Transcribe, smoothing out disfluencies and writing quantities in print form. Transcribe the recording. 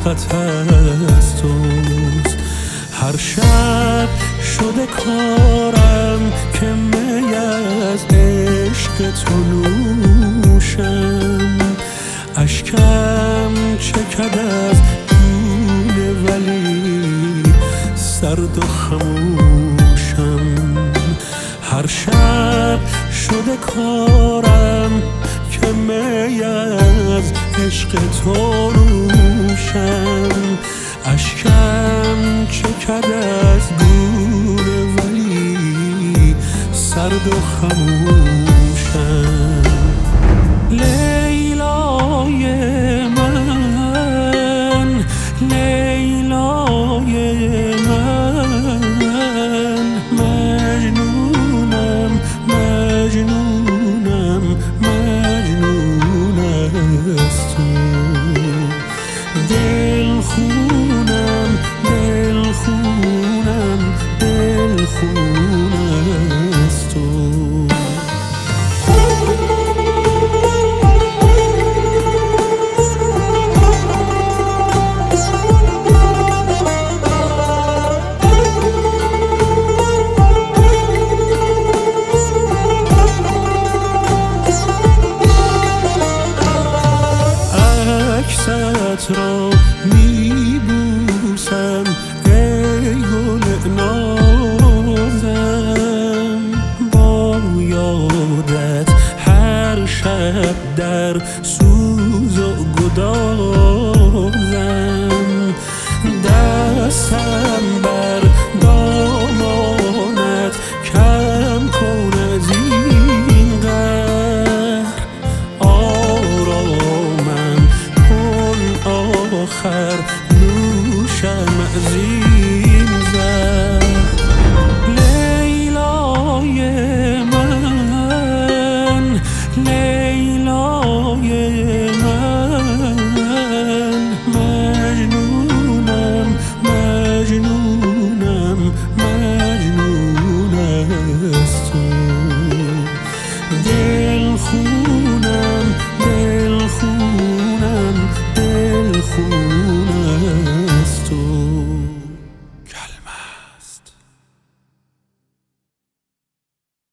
فقط از توست. هر شب شده کارم که می از عشق تو نوشم. اشکم چکد از گونه ولی سرد و خموشم. هر شب شده کارم که می از عشق تو نوشم. اشکم چکد از گونه ولی سرد و خموشم. لیلای من، لیلای من، مجنونم مجنونم مجنون از تو. دلخونم دلخونم دلخون از تو. عکست را میبوسم ای گل نازم. با یادت هر شب در سوز و گدازم. دستم